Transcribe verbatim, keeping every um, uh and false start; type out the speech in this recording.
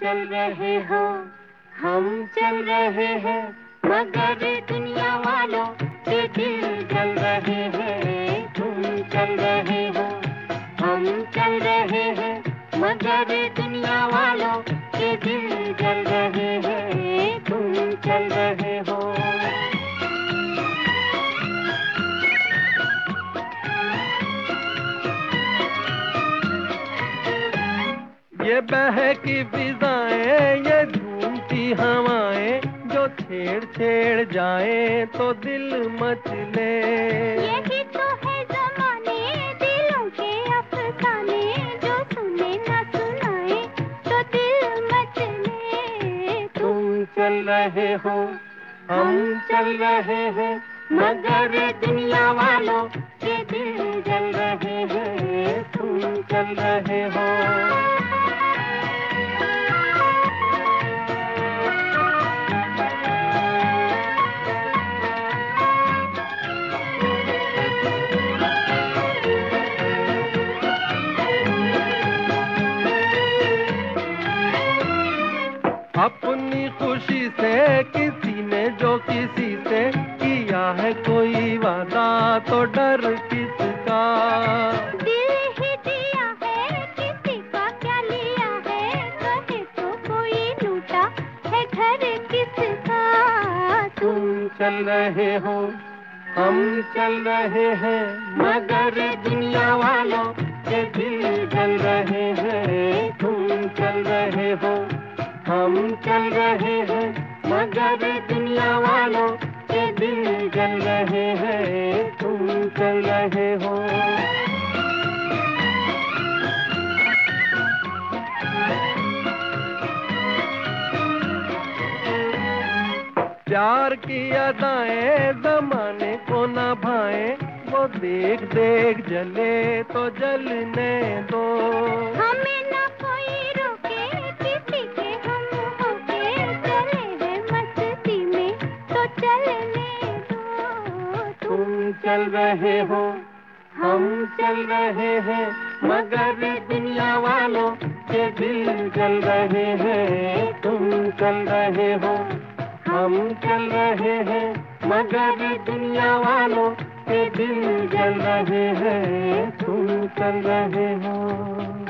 चल रहे हो, हम चल रहे हैं, मगर दुनिया वालों के दिल जल रहे हैं। तुम चल रहे हो, हम चल रहे हैं, मगर दुनिया वालों के दिल जल रहे हैं। तुम चल रहे हो। ये बहकी फिजाएं, ये झूमती हवाएं, जो छेड़ छेड़ जाए तो दिल मचले। यही तो है ज़माने, दिलों के अफसाने, जो सुने ना सुनाए तो दिल मचले। तुम चल रहे हो, हम चल रहे हैं, मगर दुनिया वालों के दिल जल रहे हैं। तुम चल रहे हो। अपनी खुशी से किसी ने जो किसी से किया है कोई वादा, तो डर किसका। दिल ही दिया है, किसी का क्या लिया है, कहे तो कोई लूटा है घर किसका। तुम चल रहे हो, हम चल रहे हैं, मगर दुनिया वालों के दिल जल रहे हैं। तुम चल रहे हो, हम चल रहे हैं, मगर दुनिया वालों के दिल जल रहे हैं। तुम चल रहे हो। प्यार की अदाएं ज़माने को न भाएं, वो देख देख जले तो जलने दो। हमें ना कोई रोके, किसी के हम होके चले हैं मस्ती में, तो चलने दो। तुम चल रहे हो, हम चल रहे हैं, मगर दुनिया वालों के दिल जल रहे हैं। तुम चल रहे हो, हम चल रहे हैं, मगर दुनिया वालों के दिल जल रहे हैं। तुम चल रहे हो।